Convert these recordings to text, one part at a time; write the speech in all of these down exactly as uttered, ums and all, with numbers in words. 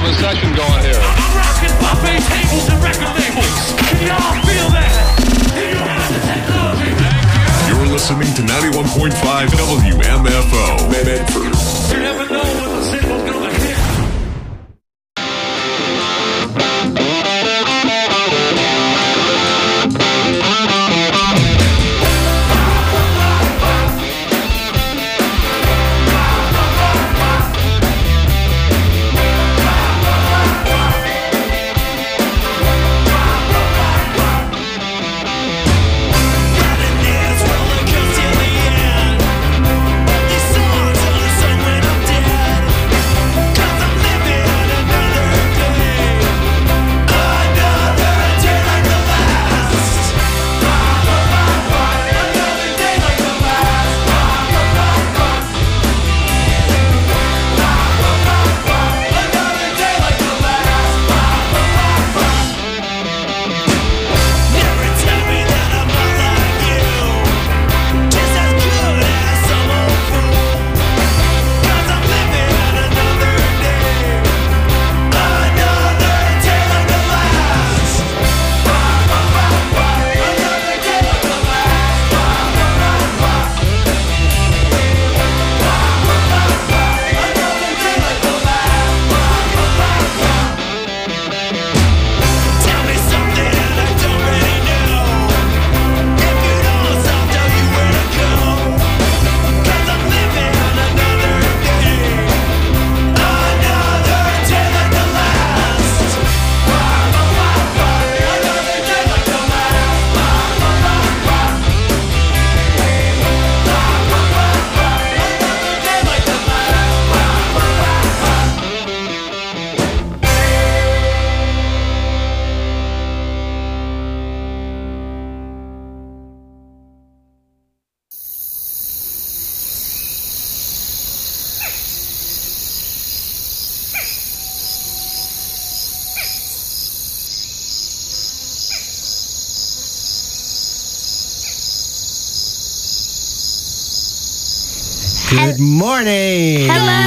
a session going here. I'm rocking buffet tables and record labels. Can y'all feel that? You're listening to ninety-one point five W M F O. Medford. You never know when the single's gonna hit. Good morning.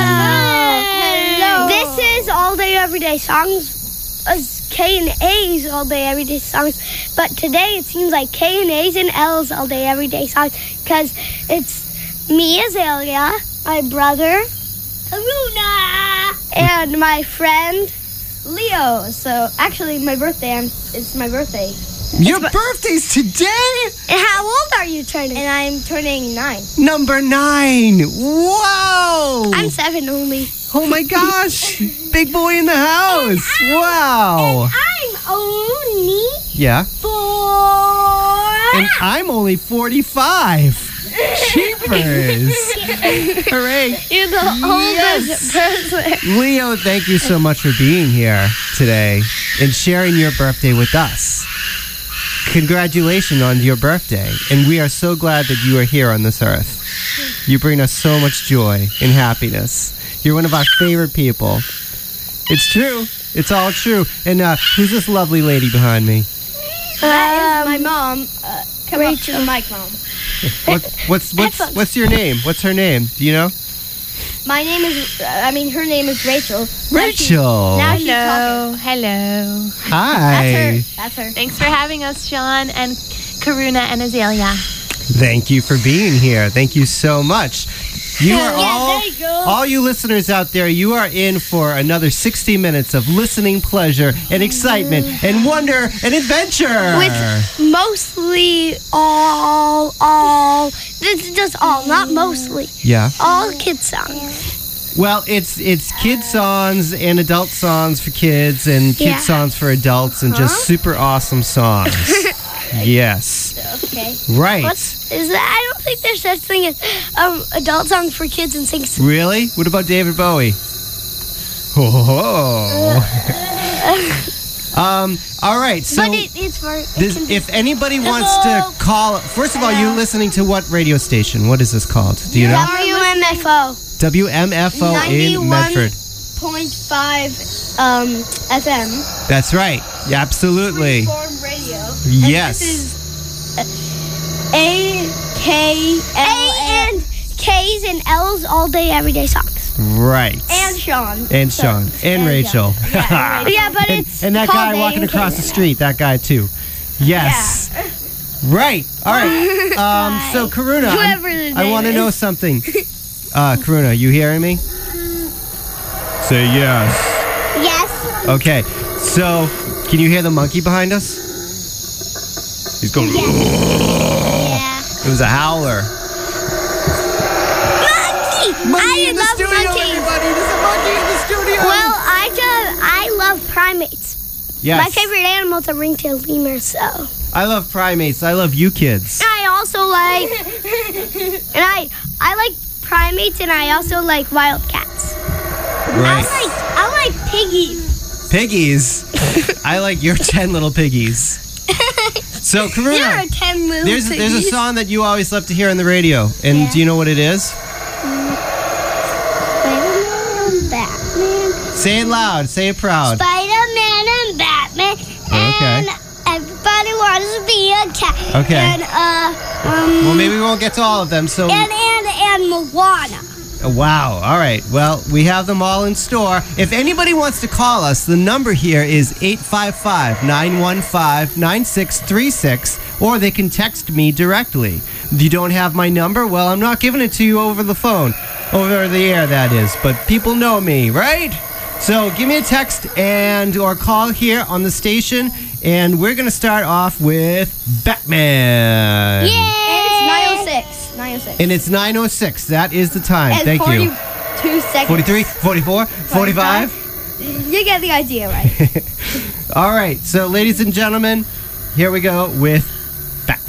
Hello. Hello. This is All Day Everyday Songs, as K and A's All Day Everyday Songs. But today it seems like K and A's and L's All Day Everyday Songs because it's me, Azalea, my brother, Karuna, and my friend, Leo. So actually, my birthday, I'm, it's my birthday. Your birthday's today? And how old are you turning? And I'm turning nine. Number nine. Whoa. I'm seven only. Oh my gosh. Big boy in the house. And wow. And I'm only yeah. four. And I'm only forty-five. Cheapers. Hooray. You're the oldest Yes. person. Leo, thank you so much for being here today and sharing your birthday with us. Congratulations on your birthday, and we are so glad that you are here on this earth. You bring us so much joy and happiness. You're one of our favorite people. It's true. It's all true. And uh, who's this lovely lady behind me? That is my mom. Uh, come Rachel. up to the mic, Mom. What, what's what's what's your name? What's her name? Do you know? My name is, uh, I mean, her name is Rachel. Rachel. Now she's Hello. talking. Hello. Hi. That's her. That's her. Thanks for having us, Sean and Karuna and Azalea. Thank you for being here. Thank you so much. You are Yeah, all, there you go. all you listeners out there, you are in for another sixty minutes of listening pleasure and excitement and wonder and adventure. With mostly all, all, this is just all, not mostly. yeah. All kids songs. Well, it's it's kid songs and adult songs for kids and kid Yeah. songs for adults and just super awesome songs. Yes. Okay. Right. What's, is that, I don't think there's such thing as um, adult songs for kids and things. Really? What about David Bowie? Oh. um. All right. So, but it, it's for... it this, can be- if anybody wants to call, first of all, you listening to what radio station? What is this called? Do you know? W M F O. W M F O in Medford. point five um, F M. That's right. Yeah, absolutely. Freeform radio. Yes. This is A K L A and K's and L's all day, everyday songs. Right. And Sean. And Sean. So- and and Rachel. Yeah, Yeah, but and, it's and that Paul guy Day walking and across the Kaden. street, that guy too. Yes. Right. All right. Um, so, Karuna, Whoever I'm- his I name want to is. know something. Uh, Karuna, you hearing me? Say yes. Yes. Okay. So, can you hear the monkey behind us? He's going. Yeah. It was a howler. Monkey! I in the love studio, monkeys. everybody. There's a monkey in the studio. Well, I just I love primates. yes. My favorite animals are ring-tailed lemurs, so. I love primates. I love you kids. I also like, and I I like primates, and I also like wildcats. Right. I like I like piggies. Piggies. I like your ten little piggies. So, Karuna, You're a ten little there's piggies. there's a song that you always love to hear on the radio, and Yeah. do you know what it is? Spider-Man and Batman. Say it loud. Say it proud. Spider-Man and Batman. Okay. And everybody wants to be a cat. Okay. And uh um Well, maybe we won't get to all of them. So, and and and Moana. wow. All right. Well, we have them all in store. If anybody wants to call us, the number here is eight five five, nine one five, nine six three six, or they can text me directly. If you don't have my number, well, I'm not giving it to you over the phone. Over the air, that is. But people know me, right? So give me a text and or call here on the station, and we're going to start off with Batman. Yay! And it's nine oh six. nine oh six. And it's nine oh six. That is the time. And Thank you. forty-two seconds. forty-three, forty-four, forty-five. You get the idea, right? All right. So, ladies and gentlemen, here we go with Batman.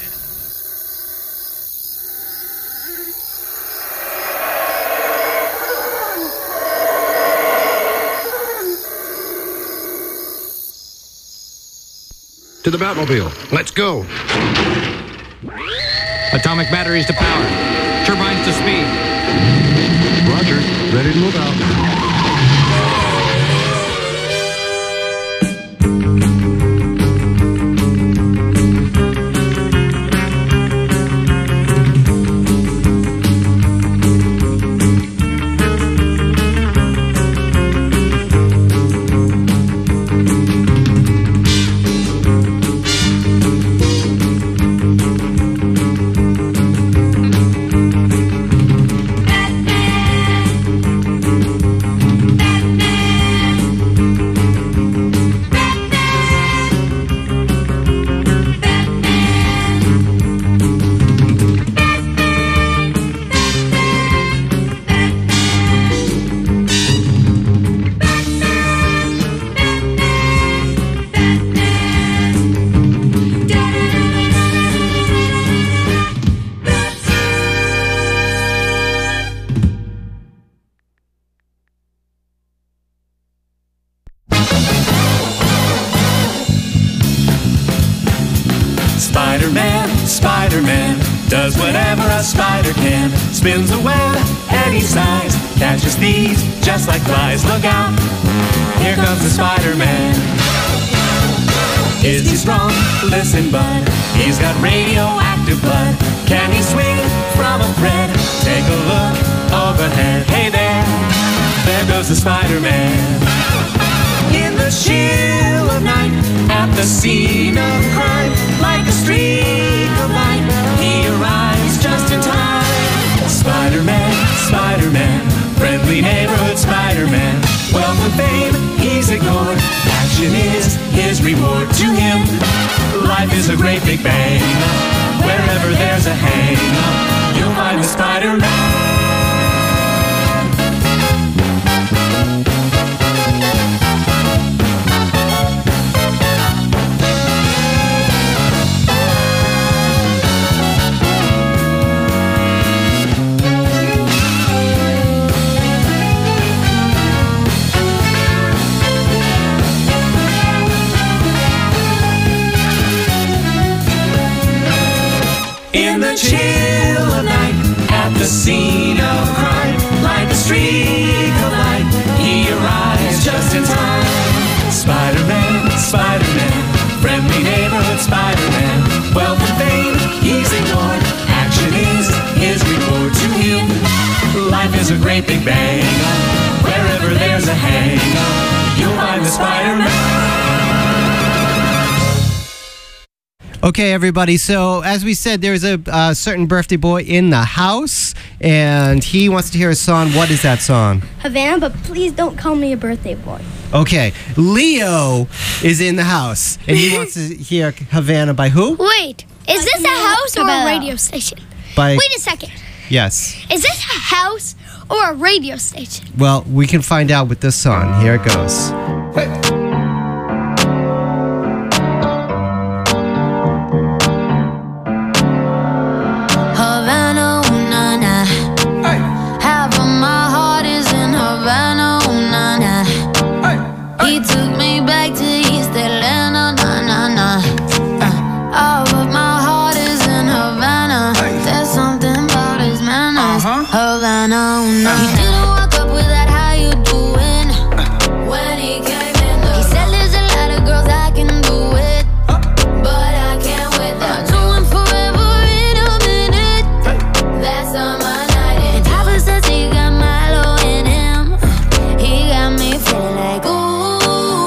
To the Batmobile. Let's go. Atomic batteries to power. Turbines to speed. Roger. Ready to move out. Spider-Man, Spider-Man, does whatever a spider can. Spins a web any size, catches thieves just like flies. Look out, here comes the Spider-Man. Is he strong? Listen, bud, he's got radioactive blood. Can he swing from a thread? Take a look overhead. Hey there, there goes the Spider-Man. In the chill of night, at the scene of crime, like a streak of light, he arrives just in time. Spider-Man, Spider-Man, friendly neighborhood Spider-Man. Wealth and fame, he's ignored. Action is his reward. To him, life is a great big bang. Wherever there's a hang, you'll find the Spider-Man. In the chill of night, at the scene of crime, like a streak of light, he arrives just in time. Spider-Man, Spider-Man, friendly neighborhood Spider-Man. Wealth and fame, he's ignored. Action is his reward. To him, life is a great big bang. Okay, everybody. So, as we said, there's a uh, certain birthday boy in the house, and he wants to hear a song. What is that song? Havana, but please don't call me a birthday boy. Okay, Leo is in the house, and he wants to hear Havana by who? Wait, is this a house or a radio station? By Wait a second. Yes. Is this a house or a radio station? Well, we can find out with this song. Here it goes. Havana, ooh, na, na. Half of my heart is in Havana, ooh, na, na. He took me back to East Atlanta, na, na, na. Uh, all of my heart is in Havana. There's something about his manners. Havana, ooh, na. He didn't walk up with that, how you doing? When he came in, he said there's a lot of girls I can do it, but I can't wait. They're doing forever in a minute. That's on my night. And Papa says he got Milo in him. He got me feeling like ooh.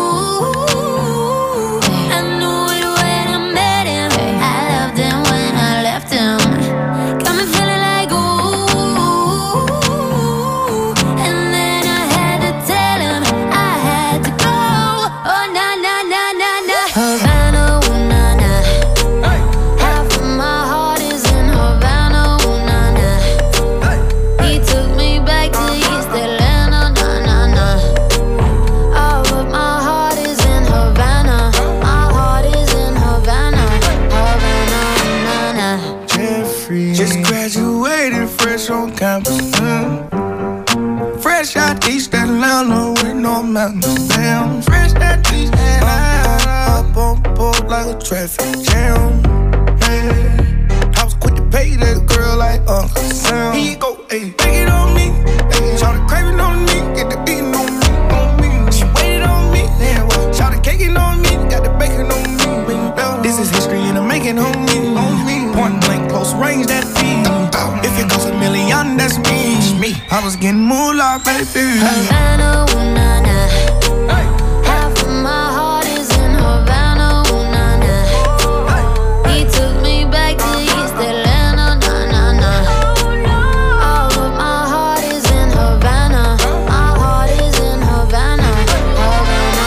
I knew it when I met him. I loved him when I left him. Got me feeling like ooh. And then I had to tell him I had to go. Oh na na na na na. Havana, ooh na na. Half of my heart is in Havana, ooh na na. He took me back to East Atlanta, na na na. All of my heart is in Havana. My heart is in Havana, Havana, ooh na na. Jeffrey just graduated fresh on campus. mm. Fresh out East Atlanta with no mountains. Damn, fresh out East Atlanta. Up on board like a traffic jam. Yeah. I was quick to pay that girl like Uncle Sam. Here you go, ayy, take it on me. Ayy, shout the craving on me, get the beating on me, on me. She waited on me, yeah, well, shout the caking on me, got the bacon on me. This is history and I'm making on me, on me. Point blank, close range, that feed. If it goes a million, that's me. me. I was getting moolah, baby. Havana, ooh na na. Half of my heart is in Havana, ooh na na. He took me back to East Atlanta, na na na. All of my heart is in Havana. My heart is in Havana, Havana,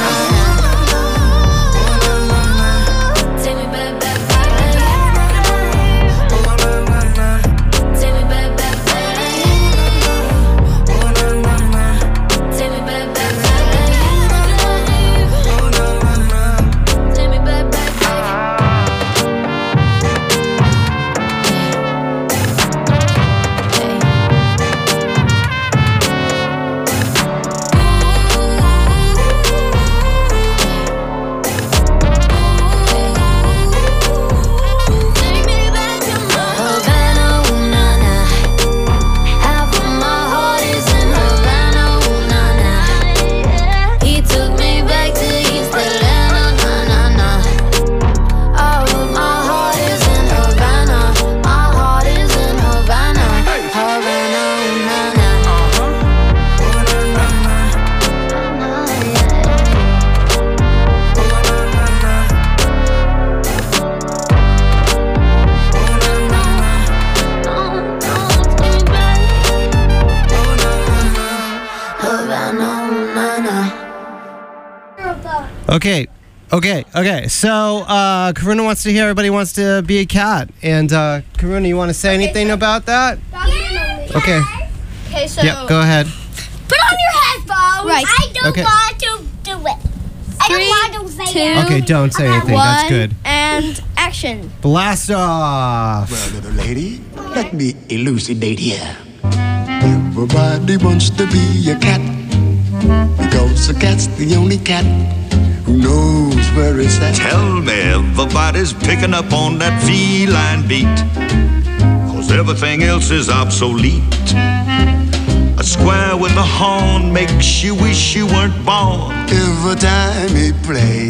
ooh na na. Take me back, back, back. Take me back, back, back. Take me back, back, back. Take me back, back, back. Havana, ooh na na. Half of my heart is in Havana, ooh na na. He took me back to East Atlanta, na na na. All of my heart is in Havana. My heart is in Havana, Havana, ooh na na. Havana, ooh na na. Okay, okay, okay. So, uh, Karuna wants to hear everybody wants to be a cat. And, uh, Karuna, you want to say anything about that? Okay. Okay, so Yep, go ahead. Put on your headphones. Right. I don't Okay. want to do it. I Three, don't want to say two, it. Okay, don't say anything. That's one, good. and action. Blast off! Well, little lady, let me elucidate here. Everybody wants to be a cat because a cat's the only cat who knows where it's at. Tell me everybody's picking up on that feline beat, 'cause everything else is obsolete. A square with a horn makes you wish you weren't born. Every time he plays,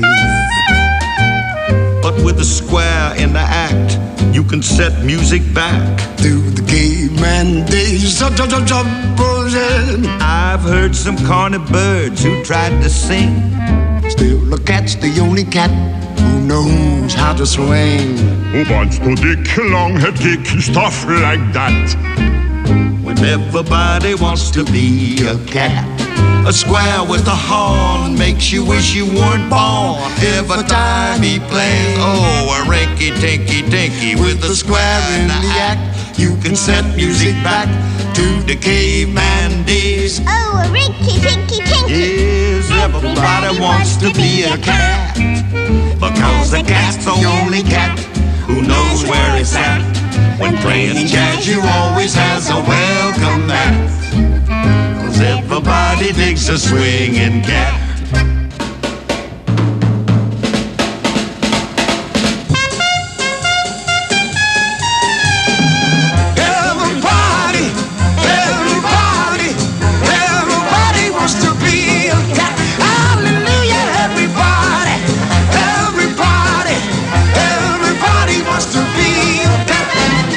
but with a square in the act, you can set music back to the caveman days. I've heard some corny birds who tried to sing, Still, a cat's the only cat who knows how to swing. Who wants to dick, long head kick, stuff like that? When everybody wants to be a cat. A square with a horn makes you wish you weren't born. Every time he plays, oh, a rinky-tinky-tinky with a square in the act. You can set music back to the caveman days. Oh, a rinky-tinky-tinky. Yes, everybody wants to be a cat. Because a cat's the only cat who knows where it's at. When playing jazz, you always has a welcome mat. Cause everybody digs a swinging cat. Everybody, everybody, everybody wants to be a cat. Hallelujah, everybody, everybody, everybody wants to be a cat.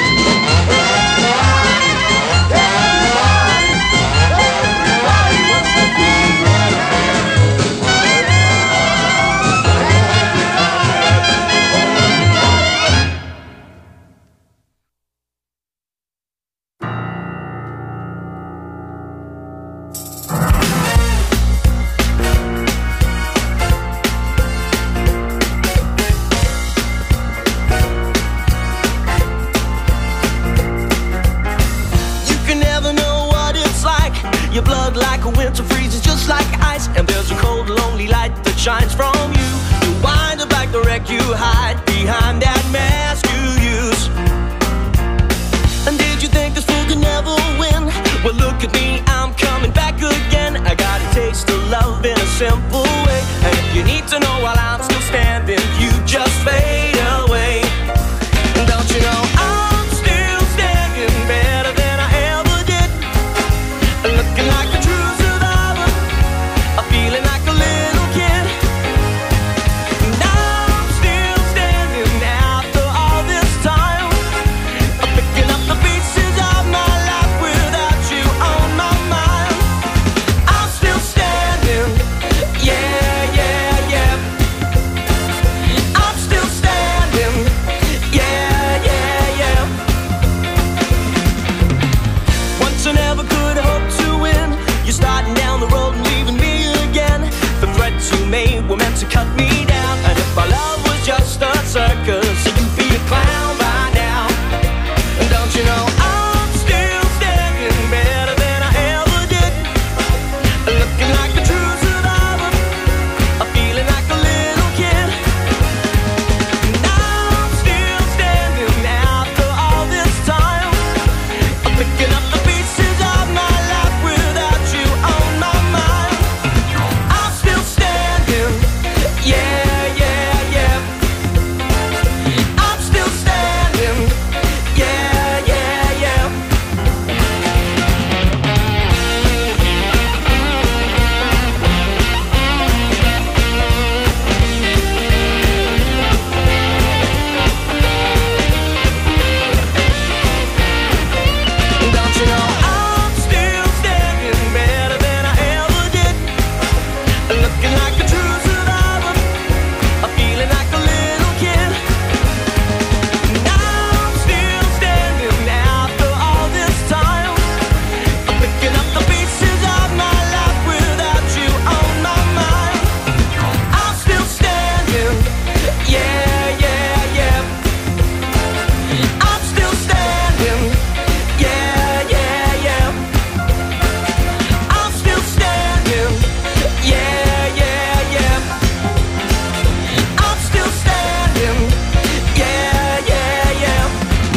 Your blood like a winter freezes just like ice. And there's a cold, lonely light that shines from you. You wind up like the wreck you hide behind that mask you use. And did you think this fool could never win? Well, look at me, I'm coming back again. I got a taste of love in a simple way. And if you need to know while I'm still standing, you just fade away. And don't you know I'm still standing better than I ever did. Looking like a true survivor, I'm feeling like a little kid. And I'm still standing after all this time. I'm picking up the pieces of my life without you on my mind. I'm still standing, yeah, yeah, yeah. I'm still standing, yeah, yeah, yeah. Once I never could hope to win. You're starting down the road and leaving me again. The threats you made were meant to cut me down. And if our love was just a circus, you'd be a clown by now. And don't you know I'm still standing better than I ever did. Looking like a true survivor, I'm feeling like a little kid. And I'm still standing after all this time. I'm picking up the pieces of my life without you on my mind. I'm still standing, yeah, yeah, yeah. I'm still standing, yeah, yeah, yeah. Don't you know I'm still standing better than I ever did. Looking like a true survivor, I'm feeling like a little kid. And I'm still standing after all this time. I'm picking up the pieces of my life without you on my mind. I'm still standing, yeah, yeah, yeah. I'm still standing, yeah, yeah, yeah. I'm still standing, yeah, yeah, yeah. I'm still standing, yeah, yeah, yeah.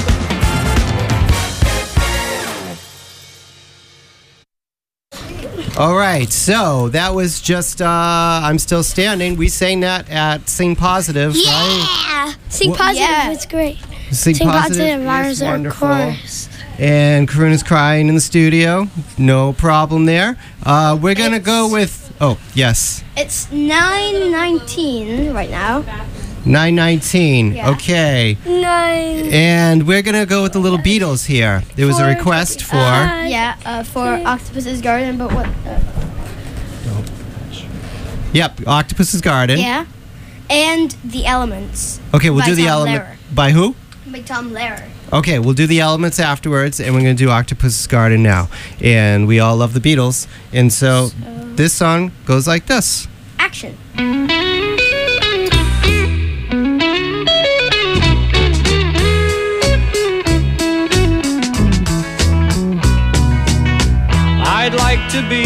All right, so that was just uh, I'm Still Standing. We sang that at Sing Positive, right? Yeah! Sing What- Positive, Yeah. it's great. Sing Positive ours is are wonderful. chorus. And Karuna's crying in the studio. No problem there. Uh, we're going to go with, oh, yes, It's nine nineteen right now. nine nineteen. Yeah. Okay. Nine. And we're going to go with the Little Beatles here. There was a request for... Uh, yeah, uh, for Octopus's Garden, but what? Uh, Yep, Octopus's Garden. Yeah. And The Elements. Okay, we'll by do the Tom element. Lehrer. By who? By Tom Lehrer. Okay, we'll do the Elements afterwards, and we're going to do Octopus's Garden now. And we all love the Beatles. And so, so this song goes like this. Action. I'd like to be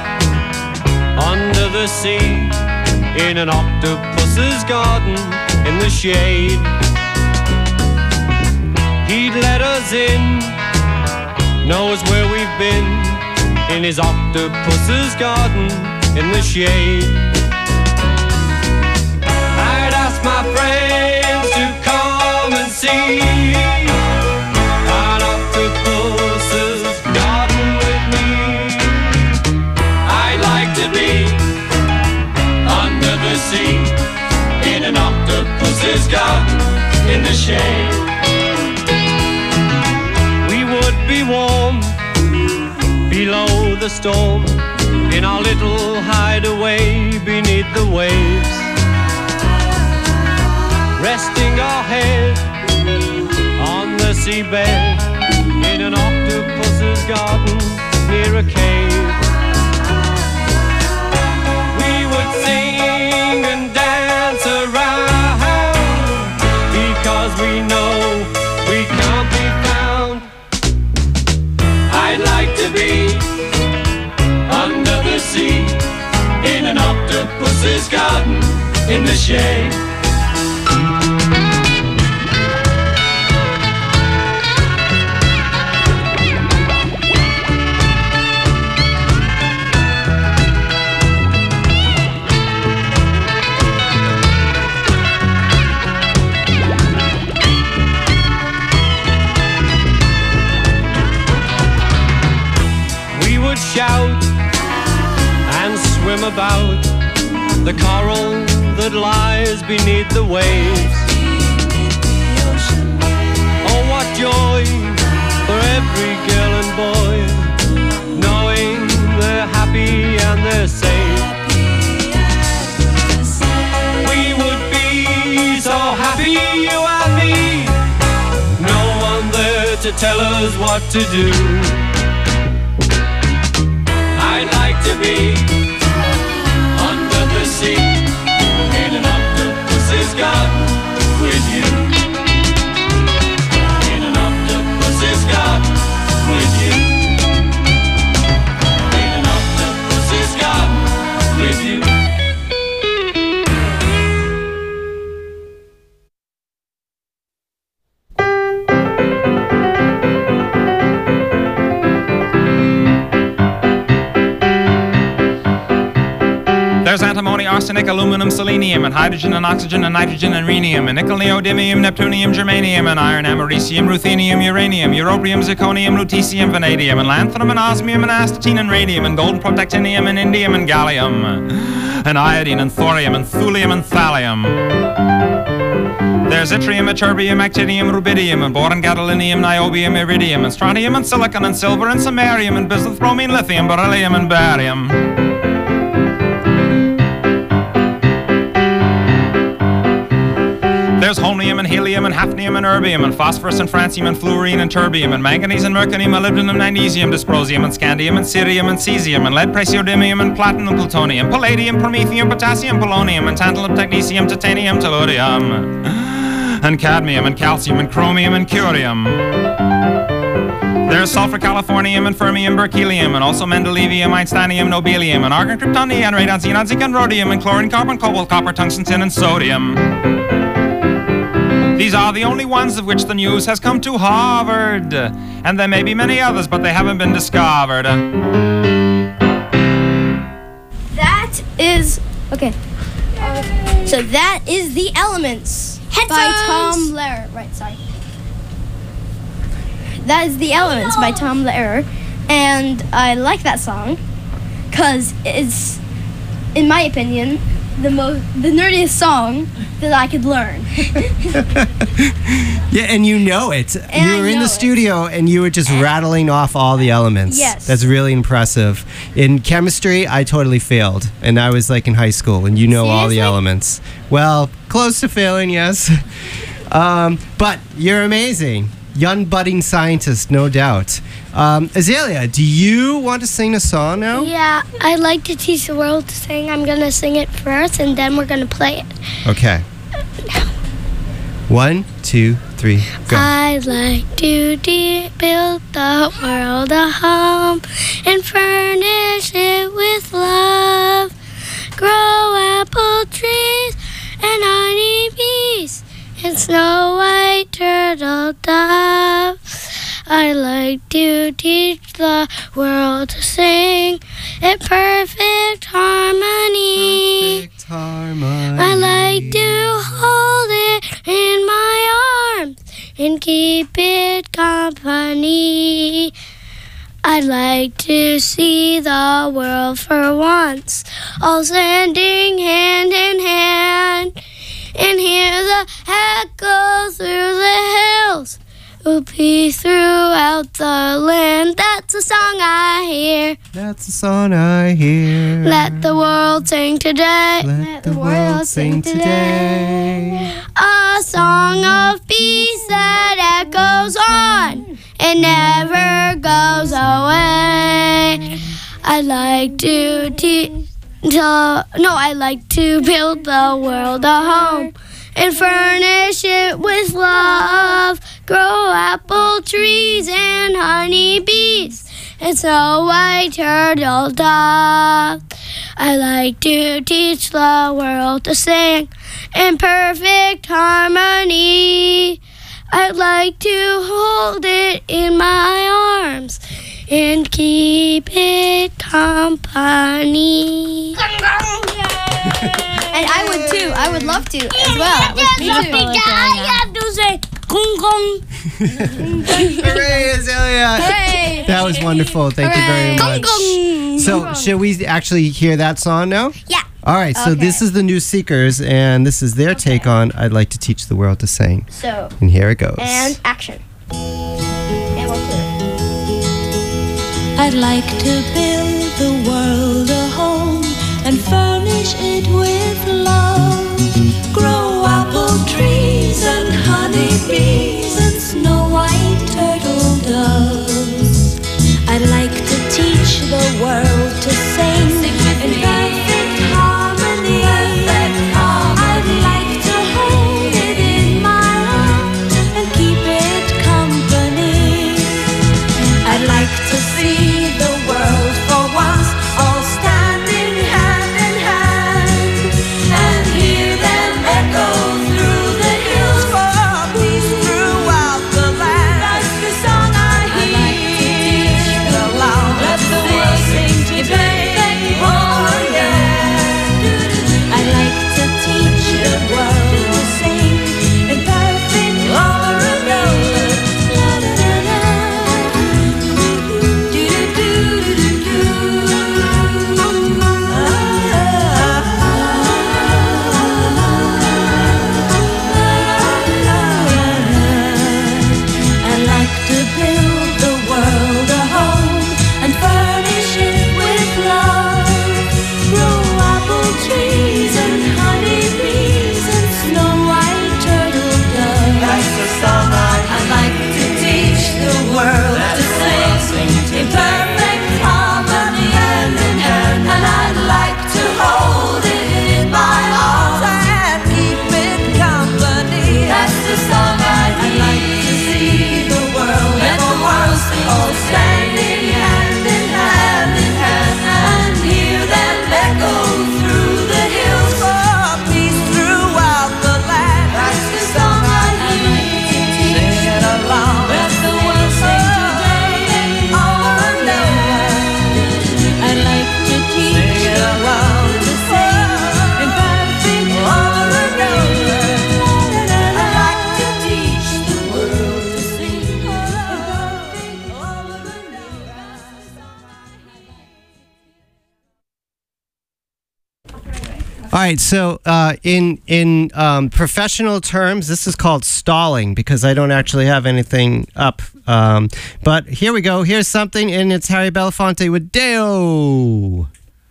under the sea in an octopus's garden in the shade. He'd let us in, knows where we've been, in his octopus's garden in the shade. I'd ask my friends to come and see an octopus's garden with me. I'd like to be under the sea in an octopus's garden in the shade. We would be warm below the storm in our little hideaway beneath the waves, resting our head on the seabed in an octopus's garden near a cave. We would sing and dance around because we know we can't be found. I'd like to be under the sea in an octopus's garden in the shade. Shout and swim about the coral that lies beneath the waves. Oh, what joy for every girl and boy, knowing they're happy and they're safe. We would be so happy, you and me, no one there to tell us what to do. I'd like to be under the sea in an octopus's garden with you. In an octopus's garden with you. In an octopus's garden with you. There's antimony, arsenic, aluminum, selenium, and hydrogen and oxygen and nitrogen and rhenium, and nickel, neodymium, neptunium, germanium, and iron, americium, ruthenium, uranium, europium, zirconium, lutetium, vanadium, and lanthanum, and osmium, and astatine, and radium, and gold, protactinium, and indium, and gallium, and iodine, and thorium, and thulium, and thallium. There's yttrium, ytterbium, actinium, rubidium, and boron, gadolinium, niobium, iridium, and strontium, and silicon, and silver, and samarium, and bismuth, bromine, lithium, beryllium, and barium. There's holmium and helium and hafnium and erbium and phosphorus and francium and fluorine and terbium and manganese and mercury, molybdenum, magnesium, dysprosium and scandium and cerium and cesium and lead, praseodymium and platinum, plutonium, palladium, promethium, potassium, polonium and tantalum, technetium, titanium, tellurium and cadmium and calcium and chromium and curium. There's sulfur, californium, and fermium, berkelium, and also mendelevium, einsteinium, nobelium, and argon, krypton, neon, radon, xenon, zinc, and rhodium, and chlorine, carbon, cobalt, copper, tungsten, tin, and sodium. These are the only ones of which the news has come to Harvard, and there may be many others, but they haven't been discovered. That is okay. Uh, so that is The Elements Headphones. by Tom Lehrer. Right, sorry. That is The Elements by Tom Lehrer, and I like that song because it's, in my opinion, the most the nerdiest song that I could learn. Yeah, and you know it. And you I were in know the it. studio and you were just rattling off all the elements. Yes. That's really impressive. In chemistry, I totally failed. And I was like in high school and you know all the Seriously? elements. Well, close to failing, yes. um, but you're amazing. Young budding scientist, no doubt. Um, Azalea, do you want to sing a song now? Yeah, I like to teach the world to sing. I'm going to sing it first, and then we're going to play it. Okay. One, two, three, go. I like to de- build the world a home and furnish it with love. Grow apple trees and honey bees and snow white turtle doves. I like to teach the world to sing in perfect harmony. Perfect harmony. I like to hold it in my arms and keep it company. I'd like to see the world for once, all standing hand in hand, and hear the echo through the hills, whoopee throughout the land. That's the song I hear. That's the song I hear. Let the world sing today. Let the world sing today. A song of peace that echoes on and never goes away. I like to teach. No, I like to build the world a home and furnish it with love. Grow apple trees and honey bees and snow white turtle dove. I like to teach the world to sing in perfect harmony. I'd like to hold it in my arms and keep it company. And I would too. I would love to as well. Me too. I have to say gong gong. Hooray, Azalea! Hooray! That was wonderful. Thank you very Hooray. much. Gong, gong. So, should we actually hear that song now? Yeah. All right, so Okay. this is the New Seekers, and this is their take on I'd Like to Teach the World to Sing. So, And here it goes. and action. And one, two. I'd like to build the world a home and furnish it with love. Grow apple trees and honey bees and snow white turtle doves. I'd like to teach the world to sing in perfect harmony. I'd like to hold it in my arms and keep it company. I'd like to see the world for once, all standing hand in hand, right, so uh, in in um, professional terms, this is called stalling because I don't actually have anything up. Um, but here we go. Here's something, and it's Harry Belafonte with Deo.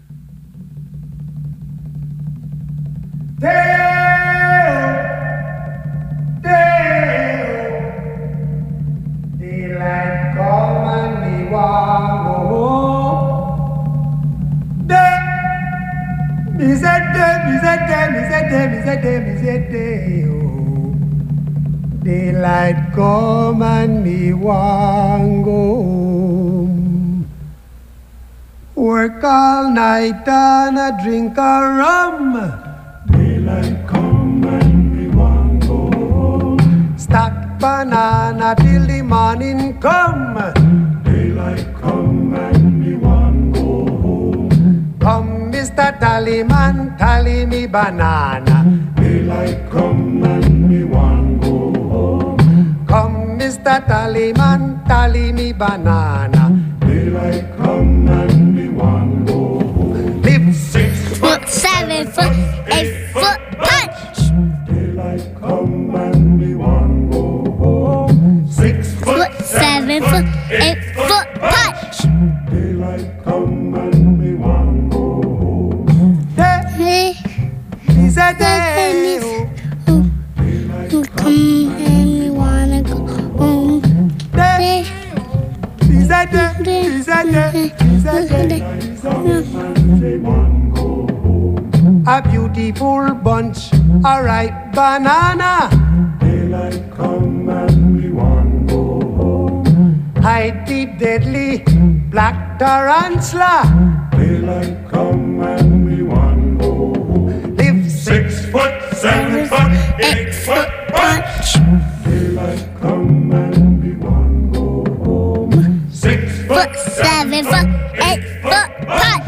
Daylight come and me want go home. Day, me say day, me say day, me say day, me say day, me say day. Oh, daylight come and me want go home. Work all night and a drink a rum. Daylight come and me want go home. Stack banana till the morning come. Daylight come and me want go home. Come, Mister Tallyman, tally me banana. Daylight come and me want go home. Come, Mister Tallyman, tally me banana. Daylight come and me want go home. Live six foot, seven foot, eight foot punch. Daylight come and me want go home. Six foot, seven foot, eight foot punch. Daylight come and me want go home. Day is a day. Come and me wanna go home. Day is a day. Is a day. Is a day. A beautiful bunch, a ripe banana. Daylight come and we want go home. Hide the deadly black tarantula. Daylight come and we want go home. Live six foot, seven foot, eight foot punch. Daylight come and we want go home. Six foot, seven foot, eight foot punch.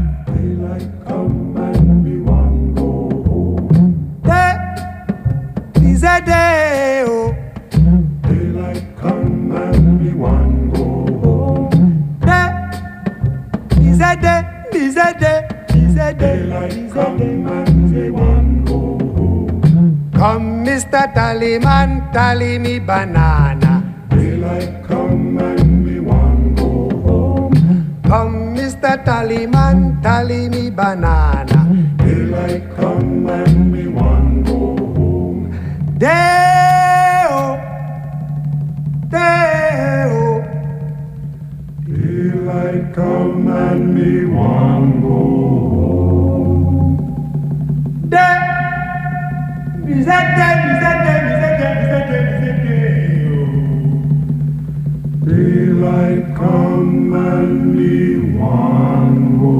Is a day, oh. Daylight come and me want go home. Day is a day, is a day, is a day. Daylight come and me want go home. Come, Mister Tallyman, tally me banana. Daylight come and me want go home. Come, Mister Tallyman, tally me banana. Daylight come and me want go home. Day-o, day-o. Daylight come and me want go home. Day, is that day, is that day, is that day, is that day, is that day, daylight come and me want go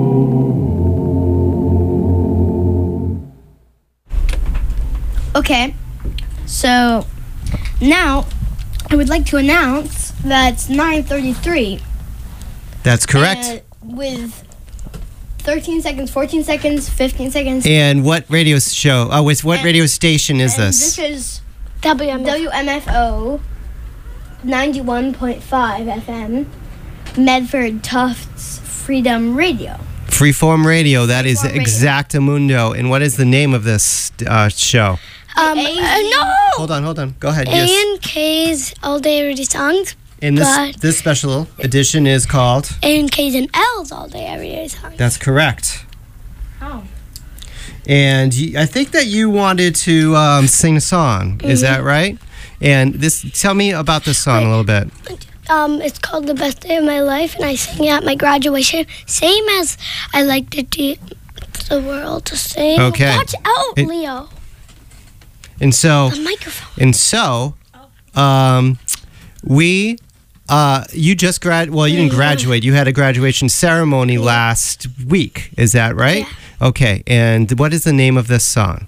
home. Okay. So now I would like to announce that it's nine thirty-three. That's correct. Uh, with thirteen seconds, fourteen seconds, fifteen seconds. And what radio show? Oh, with what And- radio station is and this? This is W M F O ninety-one point five F M, Medford Tufts Freedom Radio. Freeform Radio. That is Freeform Radio. Exactamundo. And what is the name of this uh, show? Um, uh, no! Hold on, hold on. Go ahead. A Yes. and K's All Day Everyday Songs. And this but this special edition is called. A and K's and L's All Day Everyday Songs. That's correct. Oh. And you, I think that you wanted to um, sing a song. Is Mhm. that right? And this, tell me about this song a little bit. Um, it's called The Best Day of My Life, and I sang it at my graduation. Same as I like to teach the world to sing. Okay. Watch out, It- Leo. And so, The microphone. and so, um, we, uh, you just grad. Well, you didn't graduate. You had a graduation ceremony last week. Is that right? Yeah. Okay. And what is the name of this song?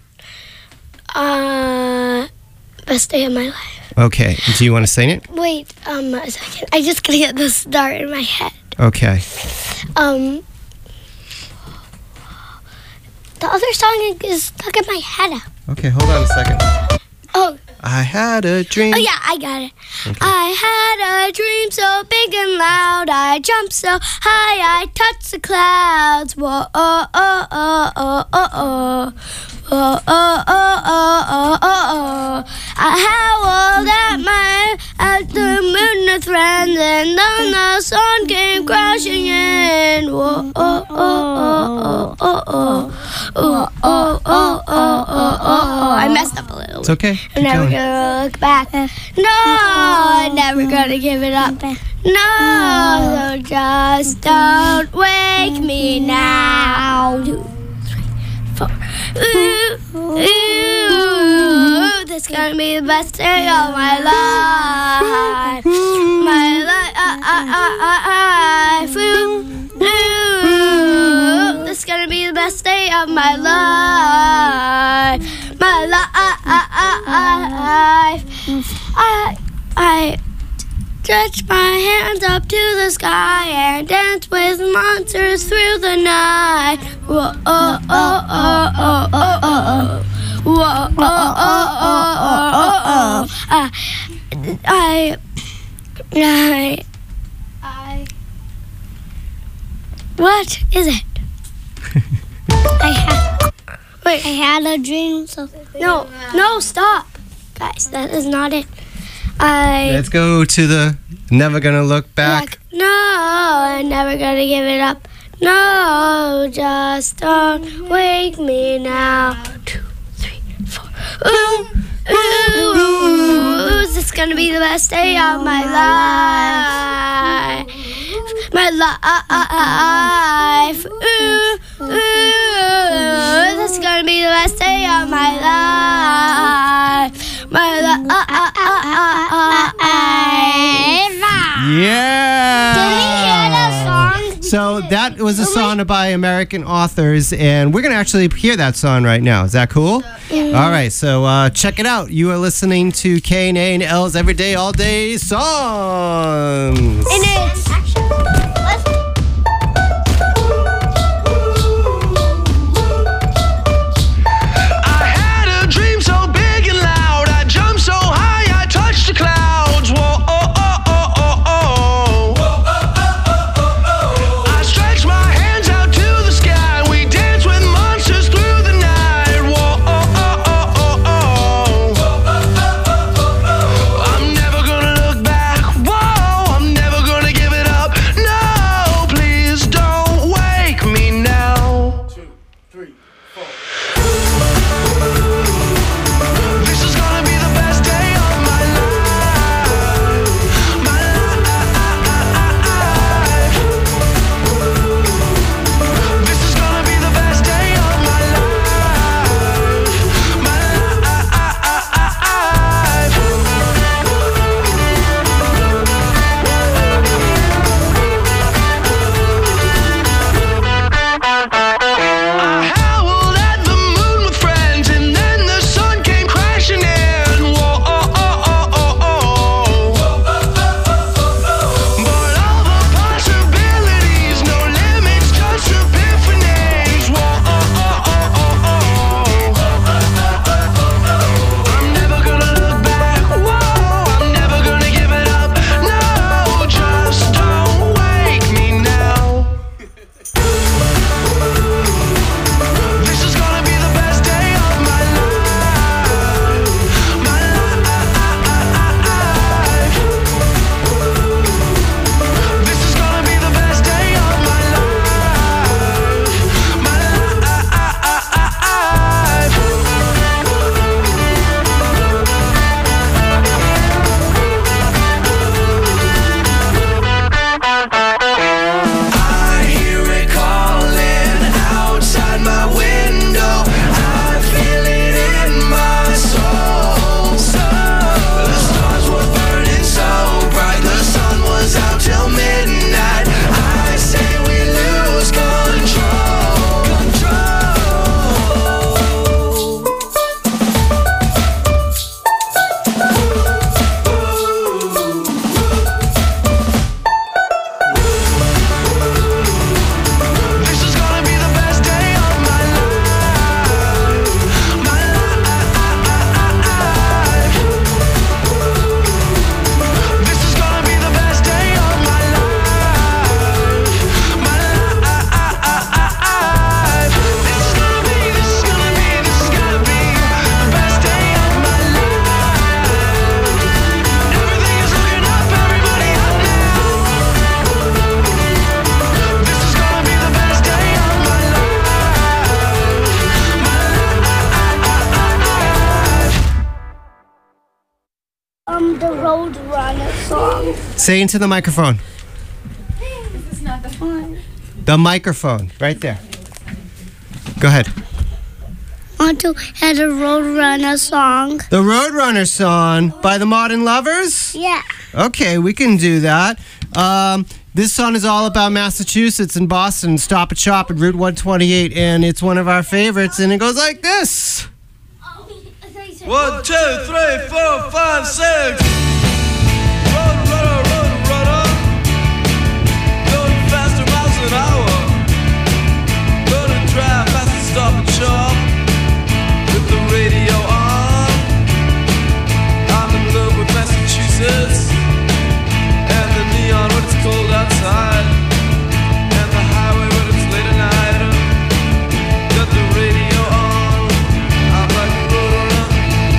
Uh, Best Day of My Life. Okay. Do you want to sing it? Wait, um, a second. I just gotta get the start in my head. Okay. Um, the other song is stuck in my head. Okay. Hold on a second. Oh, I had a dream. Oh, yeah, I got it. Okay. I had a dream so big and loud. I jumped so high, I touched the clouds. Whoa, oh, oh, oh, oh, oh, oh. Oh, oh, oh, oh, oh, oh, oh. I howled at my, at the moon with friends, and then the sun came crashing in. Whoa, oh, oh, oh, oh, oh, oh. Oh, oh, oh, oh, oh, oh. I messed up a little. It's okay. I'm never going. gonna look back. No, I'm never gonna give it up. No, so just don't wake me now. Two, three, four. Ooh, ooh, this is gonna be the best day of my life. My life. Ooh, ooh, this is gonna be the best day of my life. My life. I, I stretch my hands up to the sky and dance with monsters through the night. Whoa, oh, oh, oh, oh, oh, oh. Whoa, oh, oh, oh, oh, oh, oh. I, I, I, what is it? I had, wait, I had a dream. So no, no, stop, guys. That is not it. I. Let's go to the never gonna look back. Like, no, I'm never gonna give it up. No, just don't wake me now. Two, three, four. Ooh, ooh, ooh, is this gonna be the best day of my life? My life. Ooh, ooh, this is gonna be the best day of my life. My life. Yeah. Did we hear that song? So that was a song by American authors, and we're going to actually hear that song right now. Is that cool? Yeah. All right, so uh, check it out. You are listening to K and A and L's Everyday All Day Songs. And it's um, the Roadrunner song. Say into the microphone. This is not the fun. The microphone, right there. Go ahead. I want to have a Roadrunner song. The Roadrunner song by the Modern Lovers? Yeah. Okay, we can do that. Um, this song is all about Massachusetts and Boston. Stop and Shop at Route one twenty-eight, and it's one of our favorites, and it goes like this. One, two, three, four, five, six. Road runner, road runner. Going faster miles an hour. Gonna drive fast and stop and shop. With the radio on. I'm in love with Massachusetts. And the neon when it's cold outside. And the highway when it's late at night. Got the radio on. I'm like a road runner.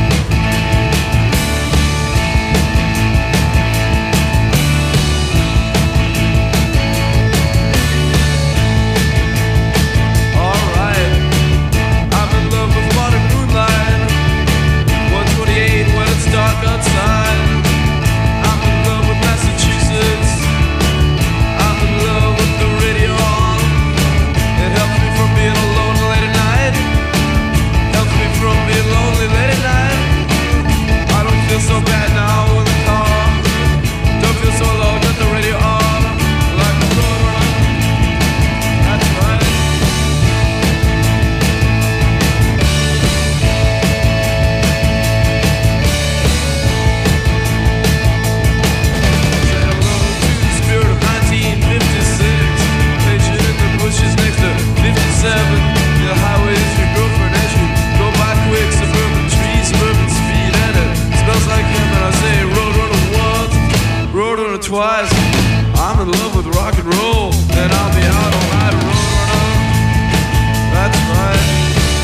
Dark outside. I'm in love with Massachusetts. I'm in love with the radio on. It helps me from being alone late at night. Helps me from being lonely late at night. I don't feel so bad now in the car. Don't feel so low, got the radio on. Like a roadrunner. That's right. fifty-seven, the highway is your girlfriend as you go by quick. Suburban trees, suburban speed, and it smells like him. And I say Roadrunner once, Roadrunner twice. I'm in love with rock and roll, and I'll be out all night, Roadrunner. That's right.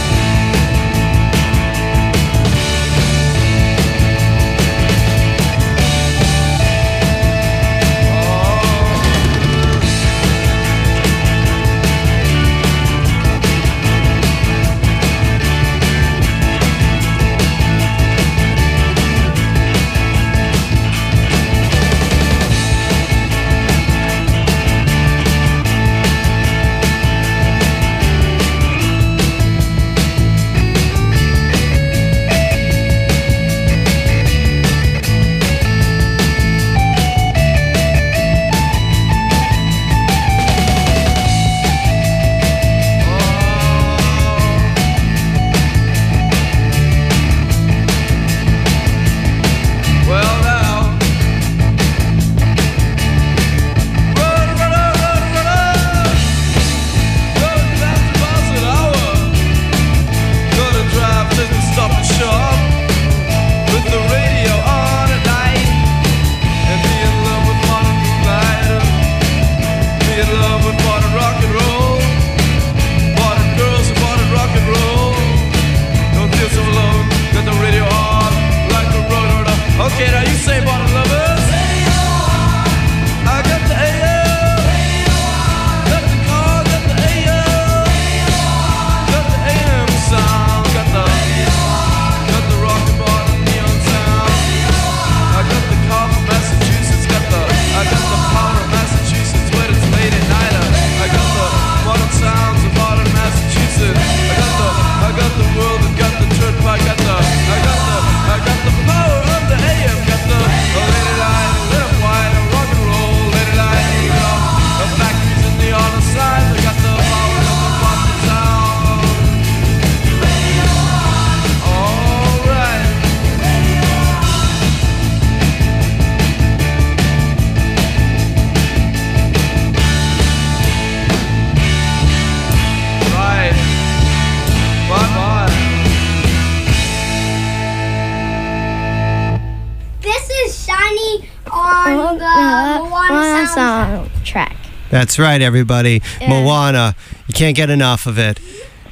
Soundtrack. That's right, everybody. Yeah. Moana. You can't get enough of it.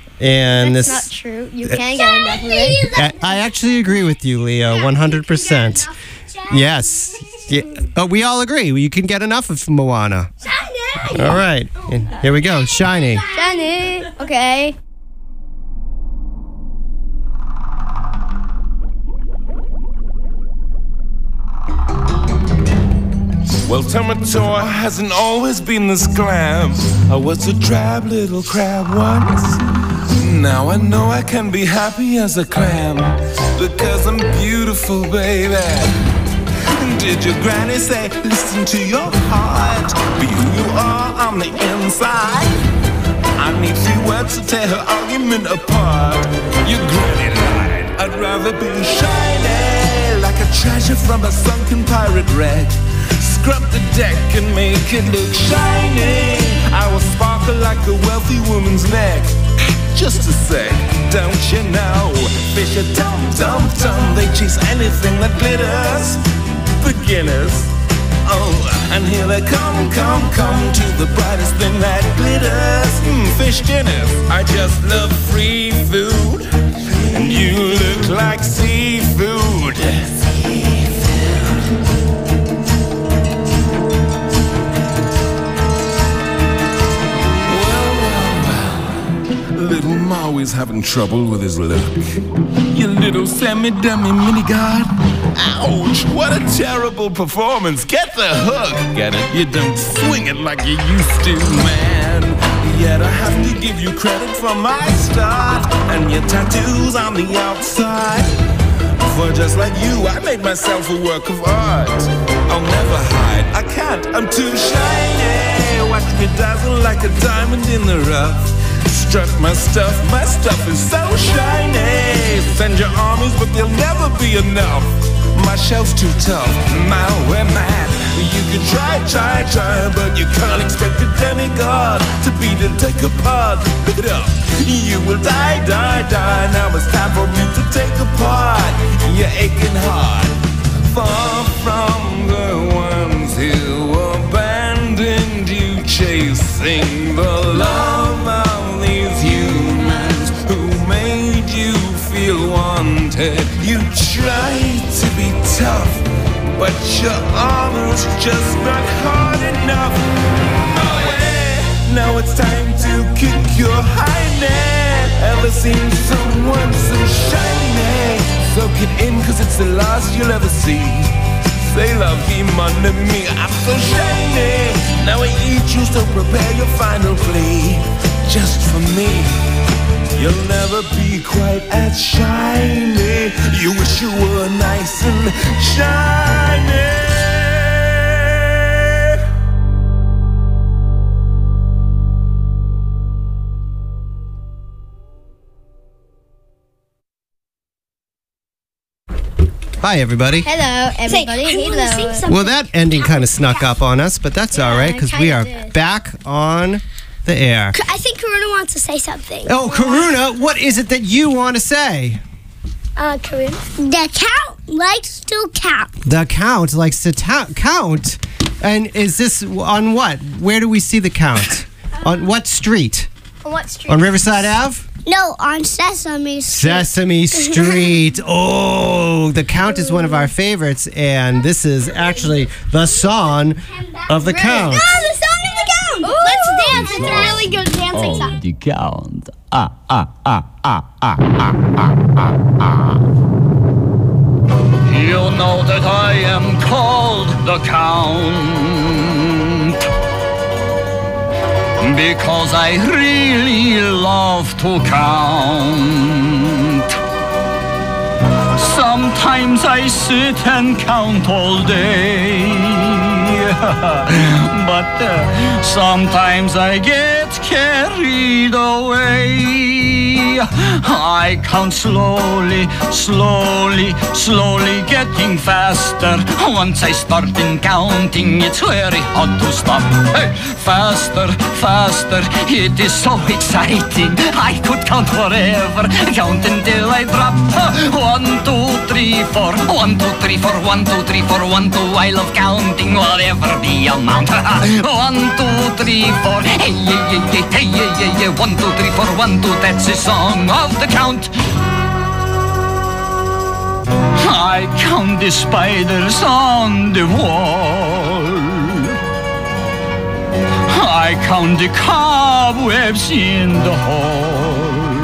And That's this, not true. You can't get enough of it. I, I actually agree with you, Leo, one hundred percent. Yes. Yeah. Oh, we all agree. You can get enough of Moana. Shiny! All right. And here we go. Shiny. Shiny. Okay. Well, Terminator hasn't always been this glam. I was a drab little crab once. Now I know I can be happy as a clam, because I'm beautiful, baby. Did your granny say, listen to your heart, be who you are on the inside? I need three words to tear her argument apart. Your granny lied. I'd rather be shiny, like a treasure from a sunken pirate wreck. Scrub the deck and make it look shiny. I will sparkle like a wealthy woman's neck. Just a sec, don't you know? Fish are dumb, dumb, dumb. They chase anything that glitters. Beginners. Oh, and here they come, come, come to the brightest thing that glitters. Mm, fish dinners. I just love free food. And you look like seafood. Little Maui's having trouble with his look. You little semi-dummy mini-god. Ouch, what a terrible performance. Get the hook. Get it? You don't swing it like you used to, man. Yet I have to give you credit for my start and your tattoos on the outside. For just like you, I made myself a work of art. I'll never hide, I can't, I'm too shiny. Watch me dazzle like a diamond in the rough. Strut my stuff, my stuff is so shiny. Send your armies, but they'll never be enough. My shell's too tough, my we're mad. You can try, try, try, but you can't expect a demigod to beat and take apart. Pick it up, you will die, die, die. Now it's time for me to take apart your aching heart. Far from the ones who abandoned you, chasing the love of these humans who made you feel wanted. You tried to be tough, but your armor's just not hard enough. Away. Now it's time to kick your highness. Ever seen someone so shiny? Soak it in, cause it's the last you'll ever see. Say la vie, mon ami, I'm so shiny. Now I eat you, so prepare your final plea. Just for me, you'll never be quite as shiny. You wish you were nice and shiny. Hi, everybody. Hello, everybody. Say, Hello. Well, that ending kind of snuck up on us, but that's all right, because we are did. back on the air. I think Karuna wants to say something. Oh, Karuna, what is it that you want to say? Uh, Karuna? The count likes to count. The count likes to ta- count. And is this on what? Where do we see the count? On what street? On what street? On Riverside Avenue? No, on Sesame Street. Sesame Street. Oh, the count is one of our favorites, and this is actually the song of the count. Oh, the song of the count. Ooh. Let's dance. It's a really good dancing song. The count. Ah, ah, ah, ah, ah, ah, ah, ah. You know that I am called the Count, because I really love to count. Sometimes I sit and count all day, but uh, sometimes I get carried away. I count slowly, slowly, slowly getting faster. Once I start in counting, it's very hard to stop. Hey, faster, faster, it is so exciting. I could count forever, count until I drop. One, two, three, four, one, two, three, four, one, two, three, four, one, two. I love counting whatever the amount. One, two, three, four, hey, hey, hey, hey, hey, hey, hey, one, two, three, four, one, two. That's the song of the count. I count the spiders on the wall. I count the cobwebs in the hall.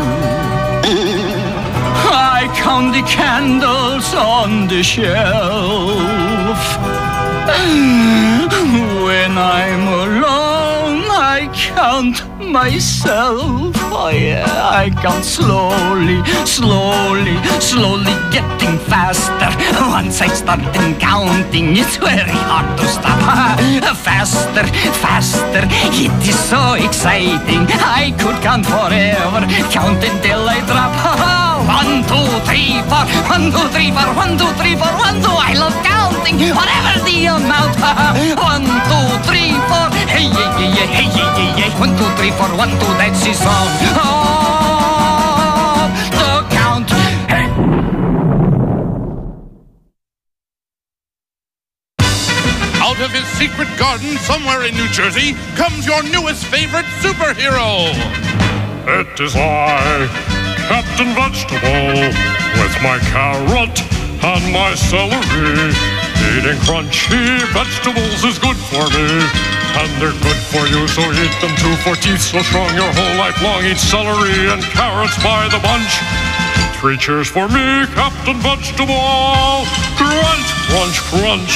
I count the candles on the shelf. When I'm alone, I count myself. Oh yeah, I count slowly, slowly, slowly getting faster. Once I start counting, it's very hard to stop. Faster, faster, it is so exciting. I could count forever, count until I drop. One, two, three, four, one, two, three, four, one, two, three, four, one, two. I love counting, whatever the amount. One, two, three, four, hey, yeah, yeah, yeah, hey, yeah, yeah, yeah. One, two, three, four, one, two, that's the song. Oh, the count. Hey. Out of his secret garden somewhere in New Jersey comes your newest favorite superhero. It is I, Captain Vegetable, with my carrot and my celery. Eating crunchy vegetables is good for me, and they're good for you, so eat them too for teeth so strong your whole life long. Eat celery and carrots by the bunch. Three cheers for me, Captain Vegetable. Crunch, crunch, crunch.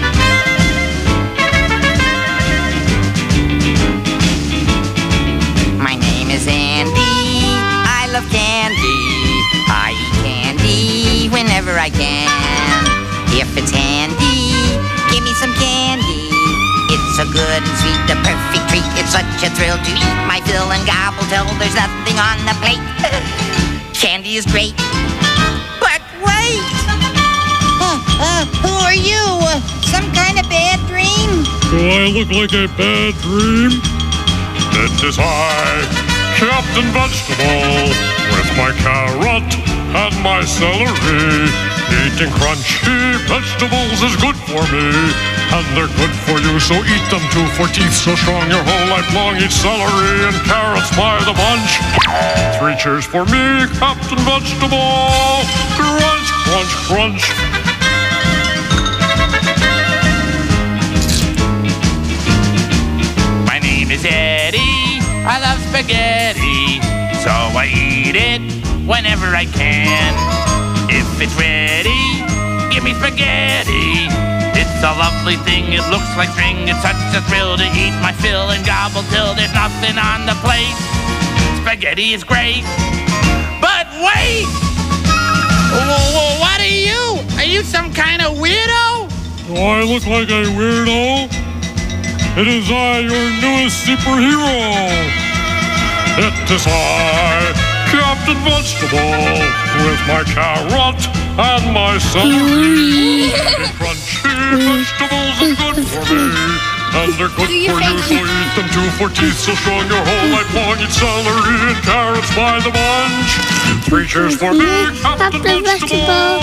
My name is Andy. I love candy. I eat candy whenever I can. If it's handy, give me some candy. It's so good and sweet, the perfect treat. It's such a thrill to eat my fill and gobble till there's nothing on the plate. Candy is great, but wait! Uh, uh, who are you? Uh, some kind of bad dream? Do I look like a bad dream? It is I, Captain Vegetable, with my carrot and my celery. Eating crunchy vegetables is good for me, and they're good for you, so eat them too for teeth so strong your whole life long. Eat celery and carrots by the bunch. Three cheers for me, Captain Vegetable. Crunch, crunch, crunch. My name is Eddie. I love spaghetti, so I eat it whenever I can. If it's ready, give me spaghetti. It's a lovely thing, it looks like string. It's such a thrill to eat my fill and gobble till there's nothing on the plate. Spaghetti is great, but wait! Whoa, whoa, what are you? Are you some kind of weirdo? Do I look like a weirdo? It is I, your newest superhero. It is I, Captain Vegetable, with my carrot and my celery. Crunchy vegetables are good for me, and they're good for you, so eat them too for teeth so strong your whole life long. Eat celery and carrots by the bunch. Three cheers for me, Captain Vegetable.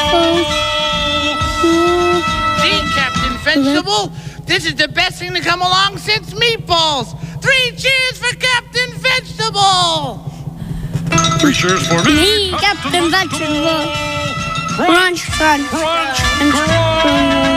See, Captain Vegetable, this is the best thing to come along since meatballs. Three cheers for Captain Vegetable. Three cheers for me, me Captain Vegetable. Crunch, crunch, crunch, and crunch.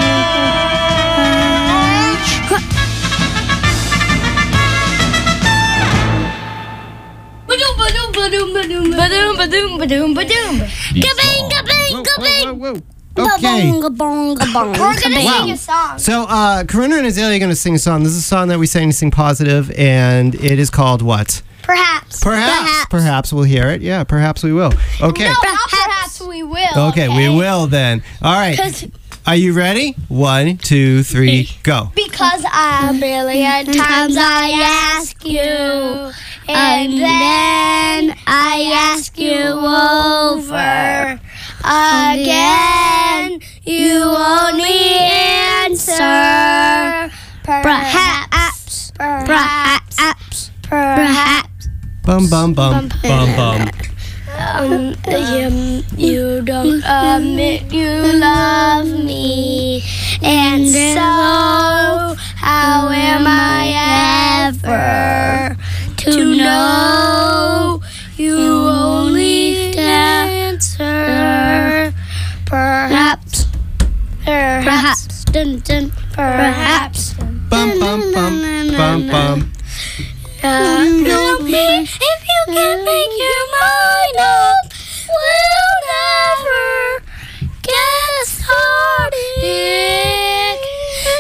Ba-doom, ba-doom, ba-doom, ba-doom, ba-doom, ba-doom, ba-doom, ba-doom. Ka-bing, ka-bing, ka-bing. Okay. We're gonna sing a song. So, uh, Karuna and Azalea are going to sing a song. This is a song that we sang to Sing Positive, and it is called what? Perhaps. Perhaps. Perhaps. Perhaps we'll hear it. Yeah, perhaps we will. Okay. No, not perhaps we will. Okay, we will then. All right. Are you ready? One, two, three, go. Because a million times I ask you, and then I ask you over again, you only answer perhaps, perhaps, perhaps. Bum, bum, bum, bum, bum. Um, you, you don't admit you love me, and so how am I ever to know you only answer perhaps, perhaps, dun, dun, perhaps. Bum, bum, bum, bum, bum. Uh, no, if you can't make your mind up, we'll never get started.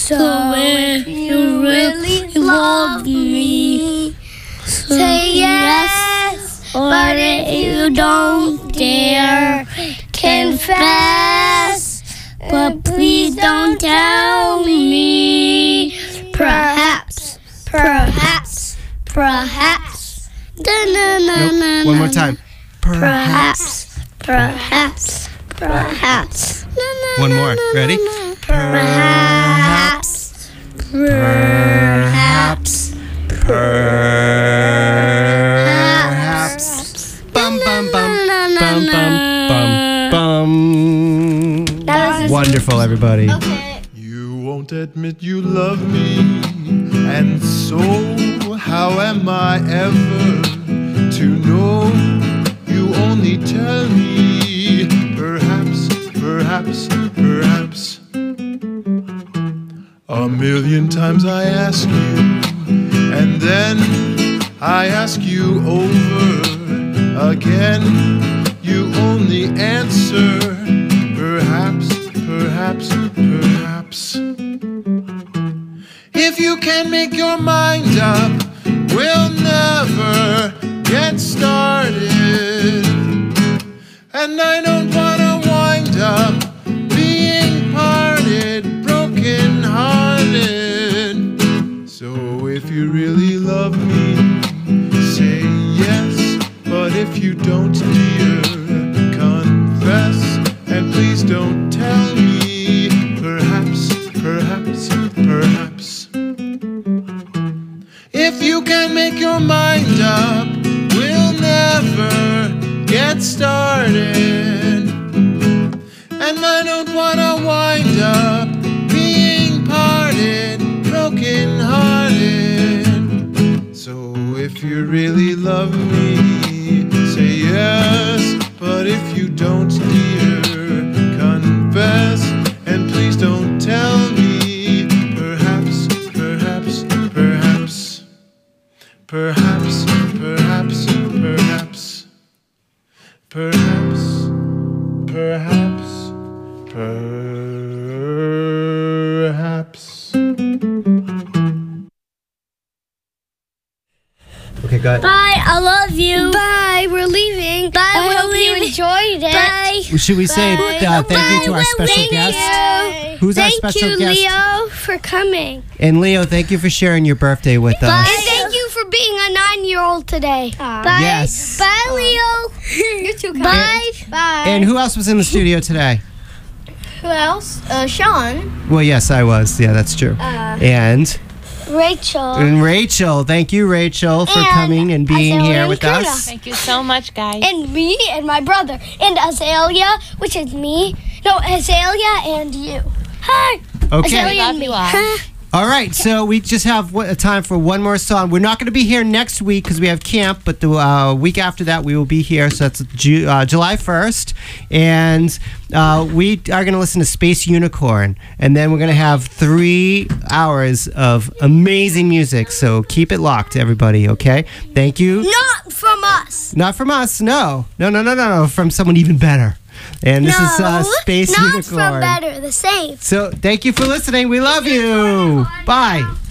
So if you really love me, say yes. But if you don't dare confess, but please don't tell me. Perhaps, perhaps, perhaps. Nope. One more time. Perhaps, perhaps, perhaps. One more. Ready? Perhaps, perhaps, perhaps. Bum bum bum bum bum bum bum. Wonderful, everybody. You won't admit you love me, and so how am I ever to know? You only tell me, perhaps, perhaps, perhaps. A million times I ask you, and then I ask you over again. You only answer, perhaps, perhaps, perhaps. If you can't make your mind up, we'll never get started. And I don't wanna wind up being parted, broken hearted. So if you really love me, say yes. But if you don't, dear, confess. And please don't tell me, perhaps, perhaps, perhaps. If you can't make your mind up, we'll never get started. And I don't wanna wind up being parted, broken hearted. So if you really love me, say yes. But if you don't, dear, confess. And please don't tell me, perhaps, perhaps, perhaps. Perhaps, perhaps, perhaps. Perhaps, perhaps, perhaps. Okay, go ahead. Bye, I love you. Bye, we're leaving. Bye, I hope you enjoyed it. Bye. Should we say uh, thank you to our special guest? Who's our Thank special you, guest? Leo, for coming. And Leo, thank you for sharing your birthday with Bye. us. And thank you for being a nine-year-old today. Bye. Yes. Bye, Leo. You too, Kyle. Bye. Bye. And who else was in the studio today? Who else? Uh, Sean. Well, yes, I was. Yeah, that's true. Uh, and Rachel. and Rachel. Thank you, Rachel, for And coming and being Azalea here and with Kuna. us. Thank you so much, guys. And me and my brother. And Azalea, which is me. No, Azalea and you. Hi. Okay. Azalea and me. Huh? All right, so we just have w- time for one more song. We're not going to be here next week because we have camp, but the uh, week after that we will be here. So that's Ju- uh, July first, and uh, we are going to listen to Space Unicorn, and then we're going to have three hours of amazing music. So keep it locked, everybody. Okay? Thank you. Not from us. Not from us. No, no, no, no, no, no. From someone even better. And this no, is uh, Space not Unicorn. from better. The same. So thank you for listening. We love you. Bye.